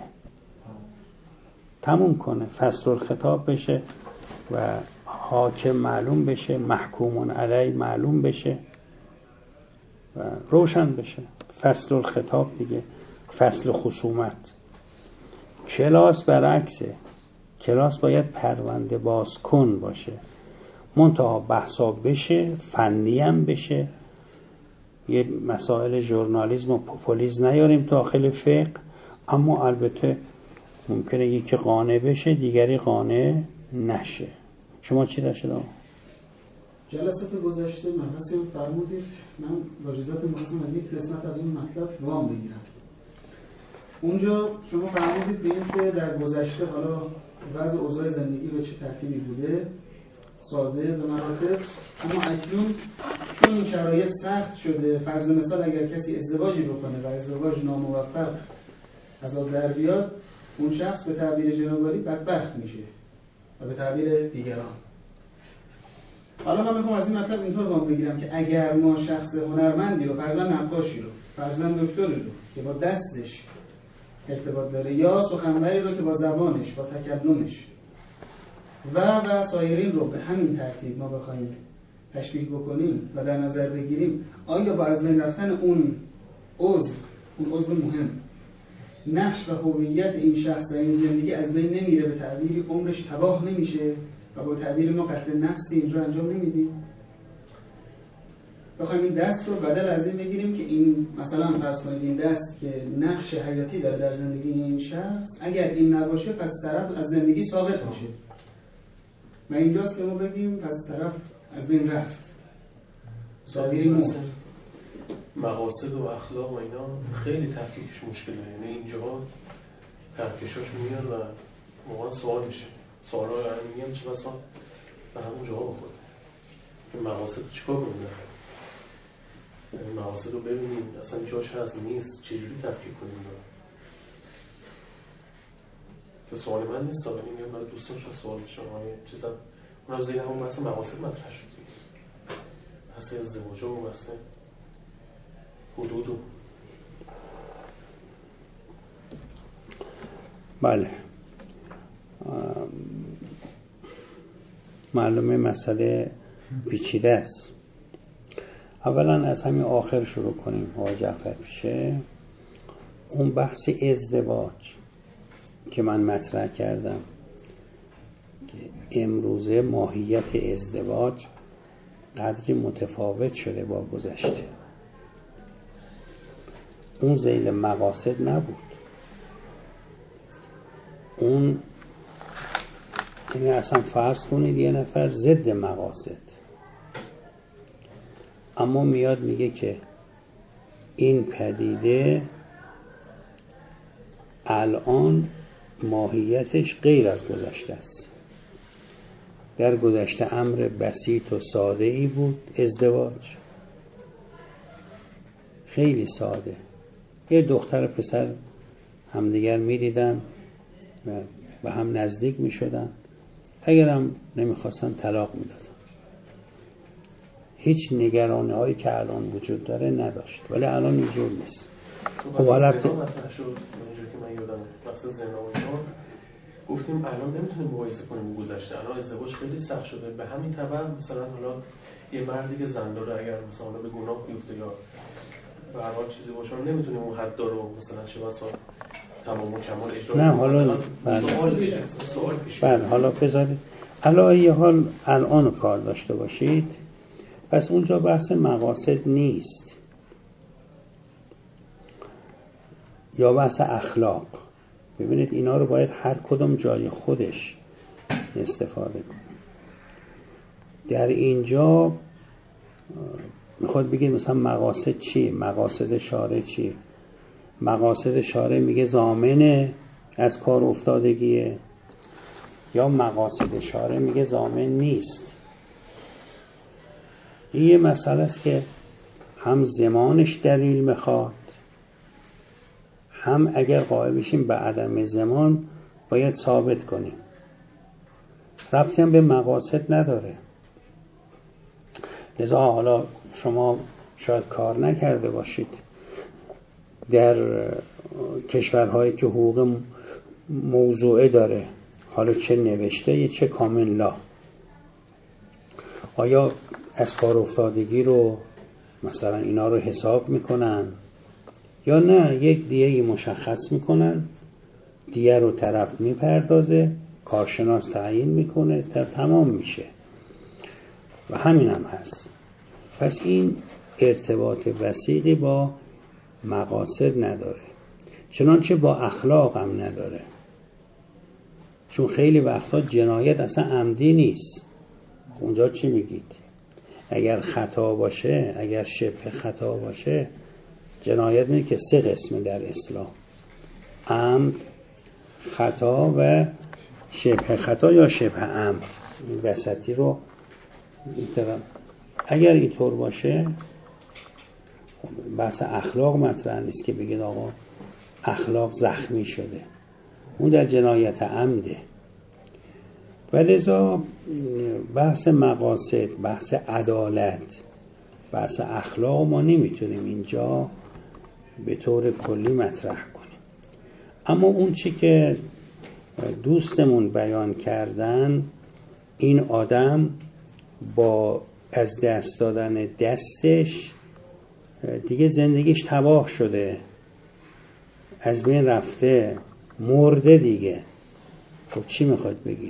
تموم کنه، فصل الخطاب بشه و حاکم معلوم بشه، محکومون علی معلوم بشه و روشن بشه. فصل الخطاب دیگه، فصل خصومت. کلاس برعکسه، کلاس باید پرونده باز کن باشه، منتها بحثا بشه، فنی هم بشه، یه مسائل ژورنالیسم و پوپولیسم نیاریم داخل فقه. اما البته ممکنه یکی قانع بشه دیگری قانع نشه. شما چی داشته دارم؟
جلسات گذشته مبحثی فرمودید، من واجزات می‌خواستم از یک قسمت از اون مطلب وام بگیرم. اونجا شما فرمودید به این که در گذشته حالا وضع اوضاع زندگی به چه ترتیبی بوده، ساده به مراتب، اما اکنون چون این شرایط سخت شده، فرض مثال اگر کسی ازدواجی بکنه و ازدواج ناموفق از آب در بیاد، اون شخص به تعبیر جنابعالی بدبخت میشه و به تعبیر دیگران. حالا من میخوام از این مطلب اینطور وام بگیرم که اگر ما شخص هنرمندی رو، فرضاً نقاشی رو، فرضاً دکتری رو که با دستش ارتباط داره، یا سخنوری رو که با زبانش، با تکلمش و سایرین رو به همین ترتیب ما بخوایم تشبیه بکنیم و در نظر بگیریم، آیا با از بین رفتن اون عضو مهم، نقش و هویت این شخص و این زندگی از بین نمیره، به تعبیری عمرش تباه نمیشه و با تعبیر ما قتل نفسی اینجا انجام نمیدیم؟ بخوایم این دست رو بدل از این بگیریم که این مثلا فرض کنید این دست که نقش حیاتی داره در زندگی این شخص، اگر این نباشه پس طرف از زندگی ثابت میشه و اینجاست که ما بگیم پس طرف از بین رفت. تعبیری
مقاصد و اخلاق و اینا خیلی تفکیکش مشکله، یعنی اینجا تفکیکش میاد و موقعا سوال میشه، سوالا رو میگم چه بسا به همون جواب بخوره. این مقاصد چیکار کنیم؟ این مقاصد رو ببینیم اصلا جاش هست نیست، چجوری تفکیک کنیم رو؟ که سوال من نیست، ولی میگم برای دوستان شاید سوال بشه. چیزا اونم زیر همون بحث مقاصد مطرح شد، بحث ازدواج و بحث حدود.
بله، معلومه مسئله پیچیده است. اولا از همین آخر شروع کنیم. آقای جعفر پیشه اون بحث ازدواج، که من مطرح کردم که امروزه ماهیت ازدواج قدری متفاوت شده با گذشته. اون ذیل مقاصد نبود. اون یعنی اصلا فرض کنید یه نفر ضد مقاصد، اما میاد میگه که این پدیده الان ماهیتش غیر از گذشته است. در گذشته امر بسیط و ساده ای بود ازدواج، خیلی ساده. یه دختر و پسر همدیگر میدیدن و به هم نزدیک میشدن، اگر هم نمیخواستن طلاق میدادن. هیچ نگرانی هایی که الان وجود داره نداشت، ولی الان اینجور نیست.
خب حالا مطرح شد اونجوری که من یادم بحث زنا و اینا گفتیم الان نمیتونیم مقایسه کنیم با گذشته. الان ازدواج خیلی سخت شده، به همین تبع مثلا حالا یه مردی که زن داره اگر مثلا به گناه بیفته یا به هر حال چیزی باشه نمیتونیم اون حد رو مثلا چه بسا تمام و کمال اجرا
نه حالا
سوال پیش
حالا بذارید الان یه حال الان کار داشته باشید، پس اونجا بحث مقاصد نیست یا بحث اخلاق. ببینید اینا رو باید هر کدوم جای خودش استفاده کنه. در اینجا میخواد بگید مثلا مقاصد چی؟ مقاصد شارع چی؟ مقاصد شارع میگه ضامن از کار افتادگیه، یا مقاصد شارع میگه ضامن نیست. این یه مسئله است که هم زمانش دلیل میخواد، هم اگر قائل بشیم به عدم زمان باید ثابت کنیم. ربطی هم به مقاصد نداره. لذا حالا شما شاید کار نکرده باشید در کشورهایی که حقوق موضوعه داره، حالا چه نوشته چه کامن لا، آیا از کار افتادگی رو مثلا اینا رو حساب میکنن یا نه؟ یک دیهی مشخص میکنن، دیه رو طرف میپردازه، کارشناس تعیین میکنه، تمام میشه و همین هم هست. پس این ارتباط وثیقی با مقاصد نداره، چنانچه با اخلاق هم نداره. چون خیلی وقتا جنایت اصلا عمدی نیست. اونجا چی میگید؟ اگر خطا باشه، اگر شبه خطا باشه، جنایت میگه که 3 قسمه در اسلام: عمد، خطا و شبه خطا یا شبه عمد. این وسطی رو میتونم. اگر اینطور باشه بحث اخلاق مطرح نیست که بگید آقا اخلاق زخمی شده، اون در جنایت عمده. ولذا بحث مقاصد، بحث عدالت، بحث اخلاق ما نمیتونیم اینجا به طور کلی مطرح کنیم. اما اون چی که دوستمون بیان کردن، این آدم با از دست دادن دستش دیگه زندگیش تباه شده، از بین رفته، مرده دیگه. خب چی میخواد بگید؟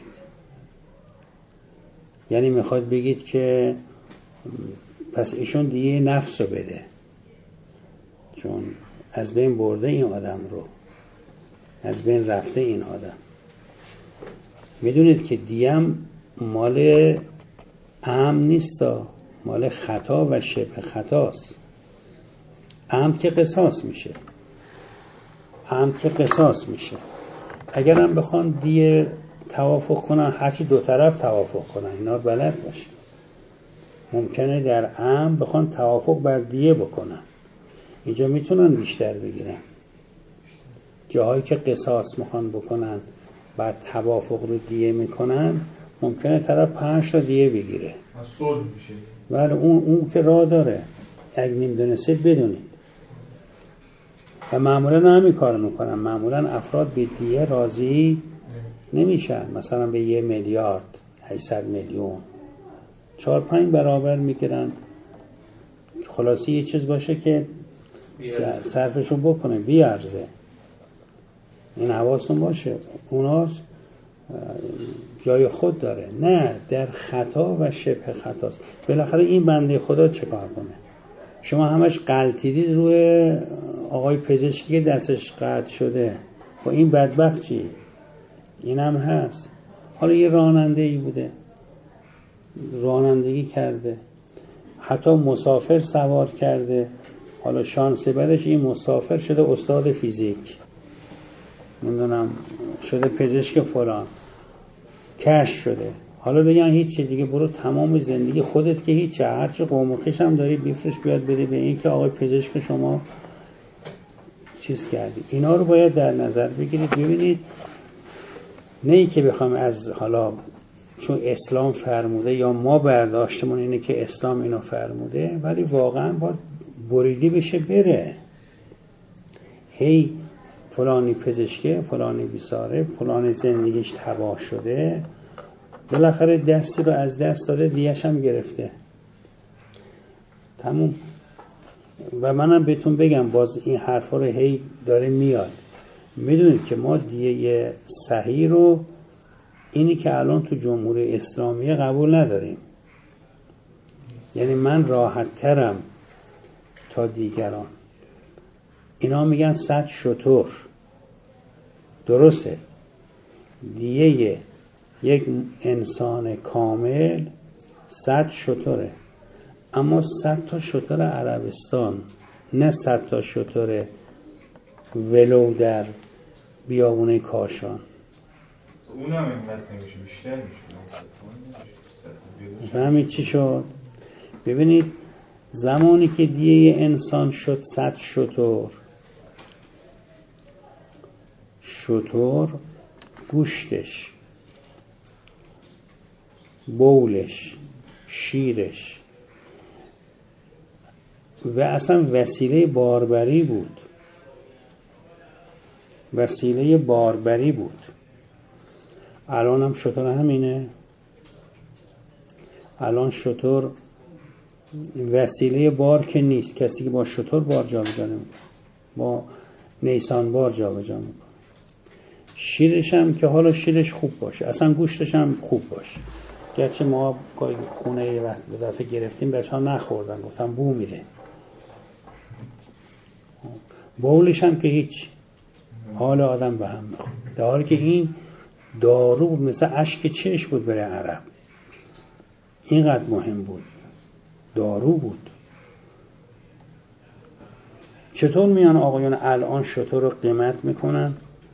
یعنی میخواد بگید که پس ایشون دیگه نفس رو بده، چون از بین برده این آدم رو، از بین رفته این آدم. میدونید که دیم مال عمد نیست، مال خطا و شبه خطاست. عمد که قصاص میشه، عمد که قصاص میشه. اگر هم بخوان دیه توافق کنن، هرچی دو طرف توافق کنن، اینا بلد باشه. ممکنه در عمد بخوان توافق بر دیه بکنن، اینجا میتونن بیشتر بگیرن. جاهایی که قصاص میخوان بکنن بعد توافق رو دیه میکنن، ممکنه طرف 5 تا دیه بگیره،
صلح میشه.
ولی اون که راه داره. اگه نمیدونستید بدونید. و معمولا همین کار میکنن. معمولا افراد به دیه راضی نمیشن، مثلا به 1 میلیارد 800 میلیون 4-5 برابر میگیرن. خلاصی یه چیز باشه که صرفشون بکنه، بیارزه. این حواستون باشه. اونا جای خود داره، نه در خطا و شبه خطاست. بالاخره این بنده خدا چه کار کنه؟ شما همش غلطیدید روی آقای پزشکی که دستش قطع شده، با این بدبخت چی؟ این هم هست. حالا یه راننده ای بوده، رانندگی کرده، حتی مسافر سوار کرده، حالا شانس بدش این مسافر شده استاد فیزیک، نمیدونم شده پزشک فلان، کشف شده. حالا بگن هیچ دیگه، برو تمام زندگی خودت که هیچ، هرچی قوم و خویش هم داری بیفرش بیاد بده به این که آقای پزشک شما چیز کردی. اینا رو باید در نظر بگیرید. ببینید نه ای که بخوام از حالا چون اسلام فرموده یا ما برداشتمون اینه که اسلام اینو فرموده، ولی واقعا باید بریدی بشه بره. هی فلانی پزشکه، فلانی بیساره، فلانی زندگیش تباه شده، بالاخره دستی رو از دست داده، دیهش هم گرفته، تموم. و منم بهتون بگم باز این حرفا رو هی داره میاد. میدونید که ما دیه صحیح رو اینی که الان تو جمهوری اسلامی قبول نداریم. یعنی من راحت ترم تا دیگران. اینا میگن 100 شتر. درسته، دیه یک انسان کامل 100 شتره، اما 100 تا شتر عربستان، نه 100 تا شتر ولو در بیابونه کاشان.
اونم اینقدر نمیشه، بیشتر میشه.
فهمید چی شد؟ ببینید زمانی که دیه انسان شد 100 شتر، گوشتش، بولش، شیرش و اصلا وسیله باربری بود. وسیله باربری بود. الان هم شتر همینه. الان شتر وسیله بار که نیست. کسی که با شتر بار جا بجا نمیکنه، با نیسان بار جا بجا میکنه. شیرش هم که حالا شیرش خوب باشه، اصلا گوشتش هم خوب باشه. گرچه ما خونه یه وقت به دفعه گرفتیم بچه ها نخوردن، گفتم بو میره. بولش هم که هیچ، حال آدم به هم میخواد. در حالی که این دارو بود، مثل اشک چشم بود برای عرب. اینقدر مهم بود، دارو بود. چطور میان آقایون الان شتر رو قیمت میکنن؟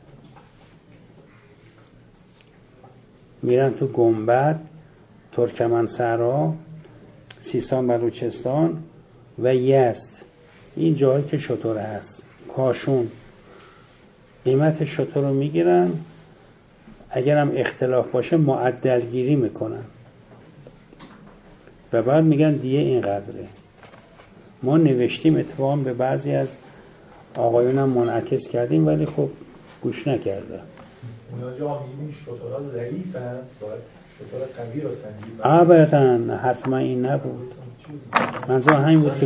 میرن تو گنبد، ترکمن‌صحرا، سیستان بلوچستان و یزد، این جایی که شتر هست، کاشون، قیمت شتر رو میگیرن. اگرم اختلاف باشه معدل گیری میکنن و بعد میگن دیگه اینقدره. ما نوشتیم، اتفاقا به بعضی از آقایونم منعکس کردیم، ولی خب گوش نکرده.
اونا جا میبینی شترها ضعیفن، باید شتر قوی رو سنجید.
ابدا، حرف من این نبود. منظورم همین بود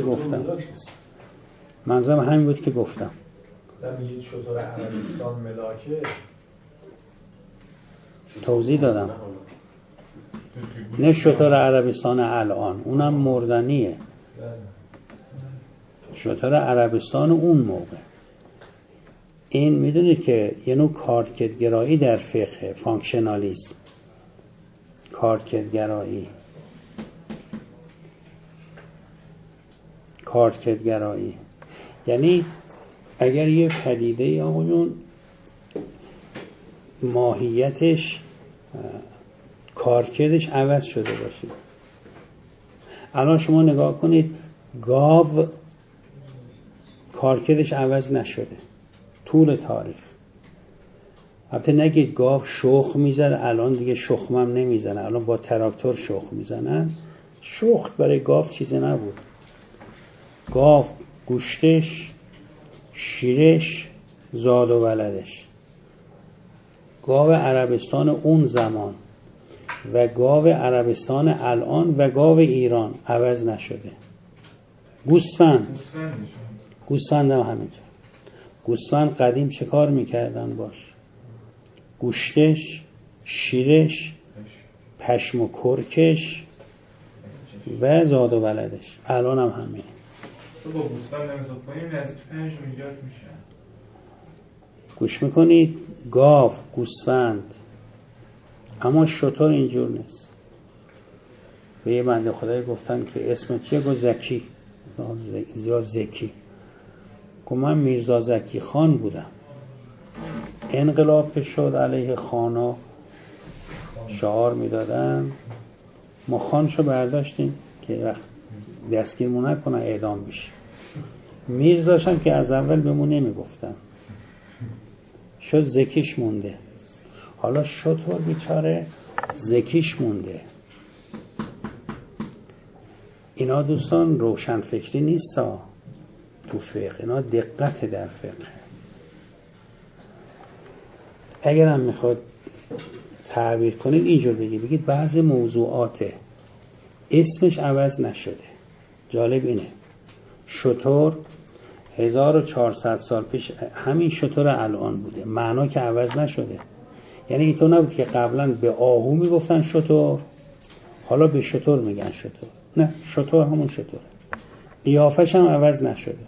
که گفتم.
میگید شتر عربستان ملاکه،
توضیح دادم. نه شتر عربستان الان، اونم مردنیه. شتر عربستان اون موقع. این میدونید که یه نوع کارکردگرایی در فقه، فانکشنالیسم، کارکردگرایی یعنی اگر یه پدیده آقایون ماهیتش، کارکردش عوض شده باشه. الان شما نگاه کنید، گاو کارکردش عوض نشده طول تاریخ. البته نگید گاو شخم میزنه، الان دیگه شخمم نمیزنه، الان با تراکتور شخم میزنن. شخم برای گاو چیزی نبود. گاو گوشتش، شیرش، زاد و ولدش. گاو عربستان اون زمان و گاو عربستان الان و گاو ایران عوض نشده. گوسفند هم همینطور. گوسفند قدیم چه کار میکردن باش؟ گوشتش، شیرش، پشم و کرکش و زاد و ولدش. الان هم همین.
تو با گوسفند نمیساد کنیم نزدیک 5 میلیارد میشه.
گوش میکنید؟ گاو، گوسفند. اما شتر اینجور نیست. به یه بنده خدایی گفتن که اسم چیه؟ گفت زکی. زیاد زکی. گفت من میرزا زکی خان بودم، انقلاب شد علیه خانا، شعار میدادن، ما خانشو برداشتیم که وقت دستگیرمون نکنن اعدام بشه. میرزاشم که از اول بهمون نمیگفتن، شد زکیش مونده. حالا شطور بیچاره زکیش مونده. اینا دوستان روشن فکری نیستا تو فقه، اینا دقت در فقه. اگر هم میخواد تعبیر کنید اینجور بگید بعضی موضوعات اسمش عوض نشده. جالب اینه شتر 1400 سال پیش همین شتر الان بوده، معنا که عوض نشده. یعنی اینطور نبود که قبلا به آهو میگفتن شتر، حالا به شتر میگن شتر. نه، شتر همون شتره، قیافش هم عوض نشده.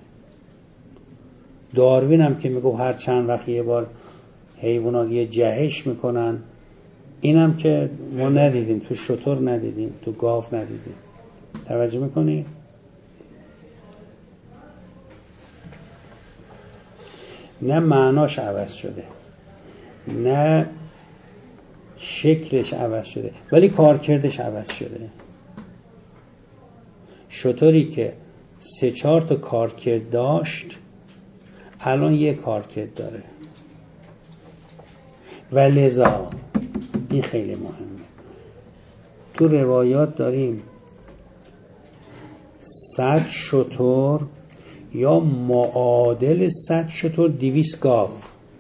داروین هم که میگو هر چند وقت یه بار حیوانات یه جهش میکنن، اینم که ما ندیدیم، تو شتر ندیدیم، تو گاو ندیدیم. توجه میکنی؟ نه معناش عوض شده، نه شکلش عوض شده، ولی کارکردش عوض شده. شتری که 3-4 تا کارکرد داشت الان یک کارکرد داره. و لذا این خیلی مهمه. تو روایات داریم 100 شتر یا معادل 100 شتر 200 گاو.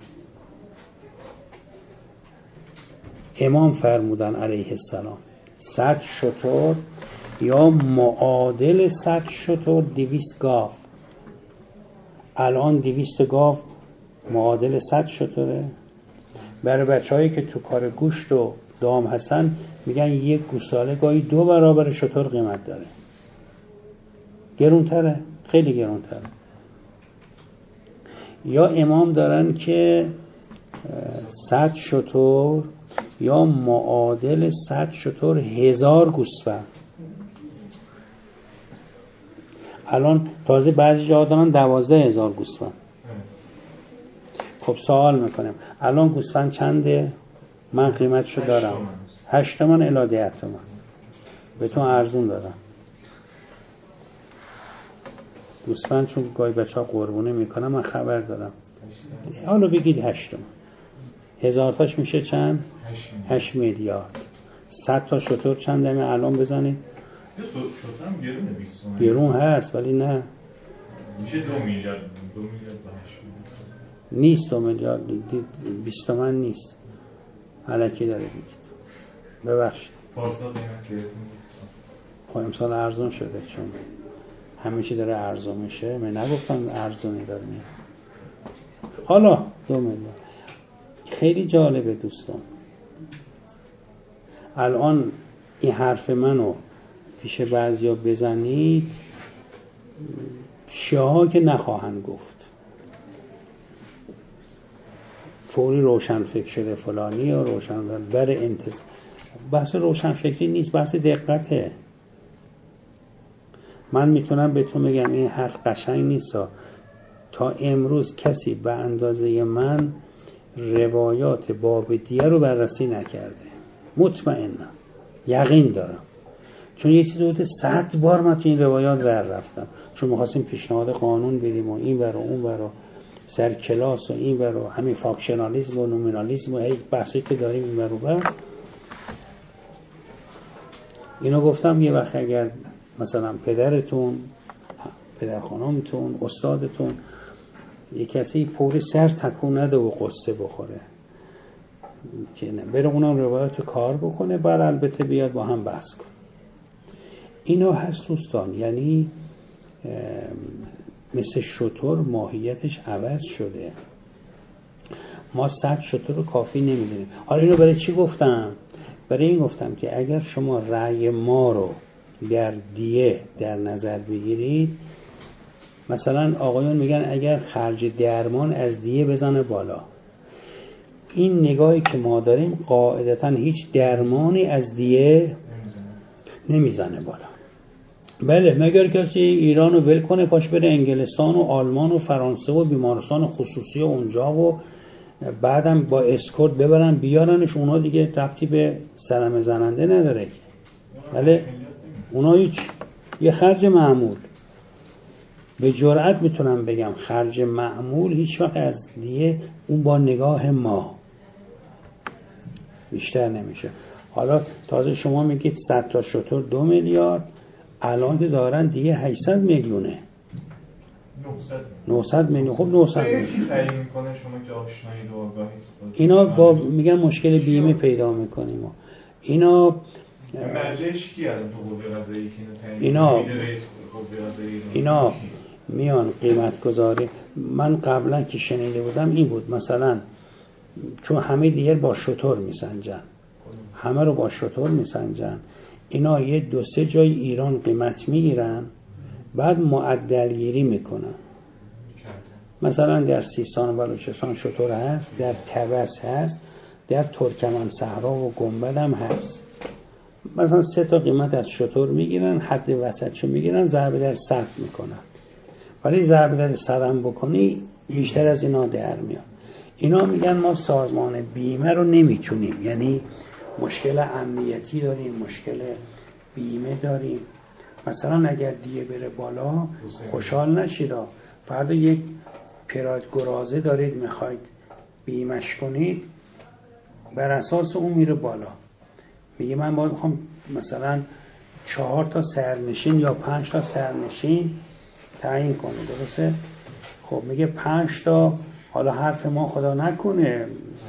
امام فرمودن علیه السلام 100 شتر یا معادل 100 شتر 200 گاو. الان 200 گاو معادل 100 شتره. برای بچه‌هایی که تو کار گوشت و دام هستن میگن یک گوساله گاهی 2 برابر شتر قیمت داره. گرونتره، خیلی گرونتره. یا امام دارن که 100 شتر یا معادل 100 شتر 1000 گوسفند. الان تازه بعضی جاها دارن 12000 گوسفند. خب سوال میکنم الان گوسفند چنده؟ من قیمتشو دارم 8 تومن الی 10 تومن بهتون ارزون دارم. گوسفند چون گاهی بچه ها قربونی میکنن من خبر دارم. حالا بگید 8 تومن، 1000 تاش میشه چند؟ 8 میلیارد. 100 تا شتر چند دمه الان بزنید؟
شترم گرونه 20 تومن.
گرون هست ولی نه
میشه 2 میلیارد. 2 میلیارد با 8
نیست. 2 میلیارد 20 تومن نیست. الکی داره بگید. ببخشید
پارسال قیمت گرفتیم.
خب امسال ارزون شده چون همیشه داره ارزون میشه. من نگفتم ارزونی داره میاد. حالا 2 میلیارد. خیلی جالبه دوستان. الان این حرف منو پیش بعضیا بزنید شیعه ها که نخواهند گفت فوری روشن فکر شده فلانی و روشن بر انتظار. بحث روشن فکری نیست، بحث دقته. من میتونم بهتون بگم این حرف قشنگ نیست. تا امروز کسی به اندازه من روایات باب دیه رو بررسی نکرده. مطمئنم، یقین دارم، چون یه چیز بوده 100 بار من تو این روایات ور رفتم، چون می‌خواستیم پیشنهاد قانون بدیم و این ور و اون ور و سر کلاس و این ور و همین فاکشنالیسم و نومینالیسم و هی بحثی که داریم این ور و بر. اینو گفتم یه وقت اگر مثلا پدرتون، پدر خانمتون، استادتون یه کسی پوری سر تکون نده و قصه بخوره که نه بره اونم روایت کار بکنه، بعد البته بیاد با هم بحث کن. اینا هست دوستان. یعنی مثل شتر ماهیتش عوض شده. ما 100 شتر رو کافی نمیدونیم. حالا اینو برای چی گفتم؟ برای این گفتم که اگر شما رأی ما رو در دیه در نظر بگیرید، مثلا آقایون میگن اگر خرج درمان از دیه بزنه بالا، این نگاهی که ما داریم قاعدتا هیچ درمانی از دیه نمیزنه بالا. بله مگر کسی ایران رو ول کنه پاش بره انگلستان و آلمان و فرانسه و بیمارستان خصوصی اونجا و بعدم با اسکورت ببرن بیارنش، اونا دیگه ربطی به سلم زننده نداره که. بله اونا هیچ، یه خرج معمول، به جرئت میتونم بگم خرج معمول هیچ وقت از دیگه اون با نگاه ما بیشتر نمیشه. حالا تازه شما میگید 100 تا شتر 2 میلیارد، الان که ظاهرا دیگه 800 میلیونه 900 میلیون. خب 900 میلیون
کی تعیین میکنه شما که آشنایی دو آگاهی
اینا با میگن مشکل بیمه پیدا میکنیم. اینا
مرجعش کی الان تو قوه قضاییه که اینو تعیین
اینا میان قیمت گذاری. من قبلا که شنیده بودم این بود، مثلا چون همه دیگر با شتر میسنجن، همه رو با شتر میسنجن، اینا یه 2-3 جای ایران قیمت میگیرن بعد معدلگیری میکنن. مثلا در سیستان و بلوچستان شتر هست، در طبس هست، در ترکمن صحرا و گنبد هم هست. مثلا 3 تا قیمت از شتر میگیرن، حد وسطشو میگیرن، ضرب در 100 میکنن. ولی ضرب در 100 هم بکنی بیشتر از اینا در میاد. اینا میگن ما سازمان بیمه رو نمیتونیم، یعنی مشکل امنیتی داریم، مشکل بیمه داریم. مثلا اگر دیه بره بالا خوشحال نشید، فردا یک پراید گرازه دارید میخواید بیمش کنید، بر اساس اون میره بالا، میگه من باید میخوام مثلا 4 تا سرنشین یا 5 تا سرنشین تعیین کنه، درسته؟ خب میگه 5 تا، حالا حرف ما خدا نکنه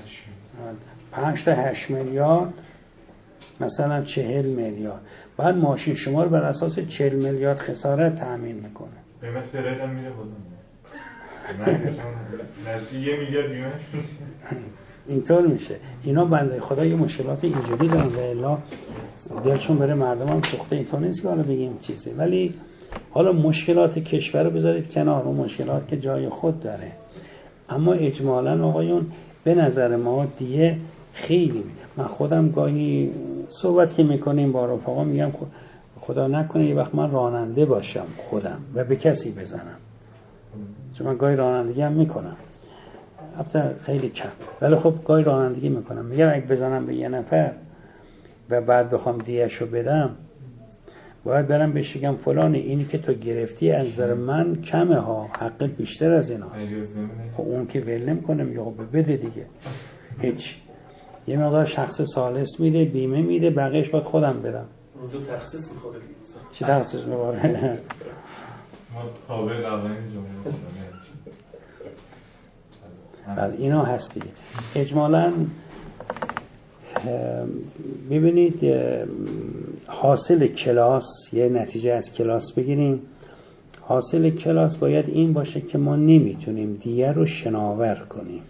5 تا 8 میلیارد مثلا 40 میلیارد، بعد ماشین شما رو بر اساس 40 میلیارد خسارت تأمین میکنه.
قیمت فرایدم میره بالا. من نزدیک 1 میلیارد بیمه
اینطور میشه. اینا بنده خدا یه مشکلات اینجوری دارن و الا دلشون بره مردم هم سوخته. اینطور نیست که حالا بگیم چیزی، ولی حالا مشکلات کشور رو بذارید کنار، اون مشکلات که جای خود داره. اما اجمالاً آقایون به نظر ما دیگه خیلی، من خودم گاهی صحبت که میکنیم با رفقا میگم خدا نکنه یه وقت من راننده باشم خودم و به کسی بزنم، چون من گاهی رانندگی هم میکنم، البته خیلی کم، ولی خب گاهی رانندگی میکنم. میگم اگه بزنم به یه نفر و بعد بخوام دیهشو بدم، باید برم بهش بگم فلانی اینی که تو گرفتی از نظر من کمه ها، حق بیشتر از اینا. خب اون که ول نمیکنه، میگه خب بده دیگه، هیچ. یه مقدار شخص ثالث میده، بیمه میده، بقیه‌اش باید خودم بدم.
اونجا تخصیص میخوره دیگه.
چی تخصیص میخوره؟
ما تابع قوانین جمهوری
اسلامی اینا هست دیگه. اجمالاً ببینید حاصل کلاس، یه نتیجه از کلاس بگیریم. حاصل کلاس باید این باشه که ما نمیتونیم دیگر رو شناور کنیم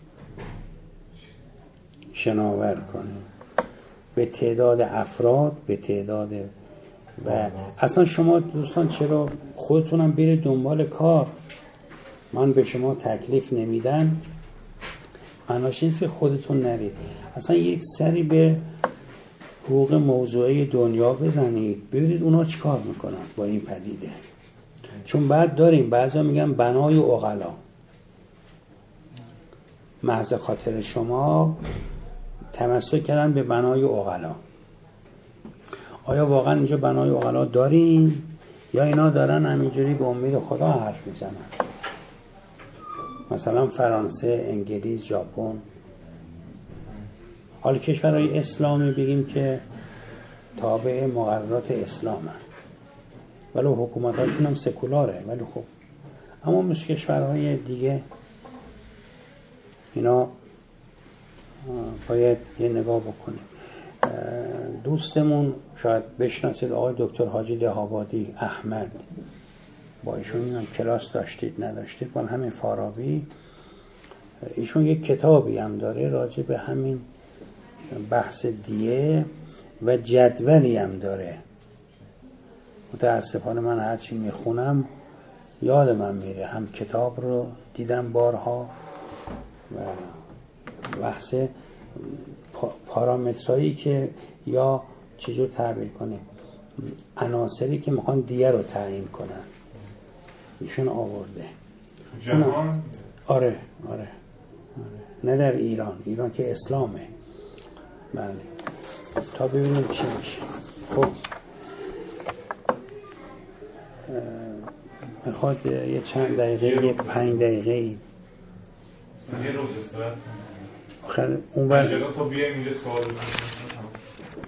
به تعداد افراد، به تعداد و اصلا شما دوستان چرا خودتونم برید دنبال کار، من به شما تکلیف نمیدم، معناش نیست که خودتون نرید. اصلا یک سری به حقوق موضوعی دنیا بزنید، ببینید اونا چیکار میکنن با این پدیده. چون بعد داریم بعضا میگن بنای عقلا، محض خاطر شما تمسک کردن به بنای عقلا. آیا واقعا اینجا بنای عقلا داریم یا اینا دارن همینجوری به امید خدا حرف میزنن؟ مثلا فرانسه، انگلیس، ژاپن، حالا کشورهای اسلامی بگیم که تابع مقررات اسلام هست ولی حکومتاشون هم سکولاره، ولی خب اما مثل کشورهای دیگه اینا باید یه نگاه بکنیم. دوستمون شاید بشناسید آقای دکتر حاجی دهابادی احمد، با ایشون اینم کلاس داشتید نداشتید. با همین فارابی ایشون یک کتابی هم داره راجع به همین بحث دیه و جدولی هم داره. متاسفانه من هرچی میخونم یاد من میره، هم کتاب رو دیدم بارها و بحث پارامترهایی که یا چجور تعبیر کنیم عناصری که میخوان دیه رو تعیین کنن ایشون آورده.
جهان
آره نه در ایران که اسلامه. بله تا ببینیم چی میشه. خب میخواد یه چند دقیقه یه 5 دقیقه
یه روز استراحت
اون بر
تا بیایم اینجا سوال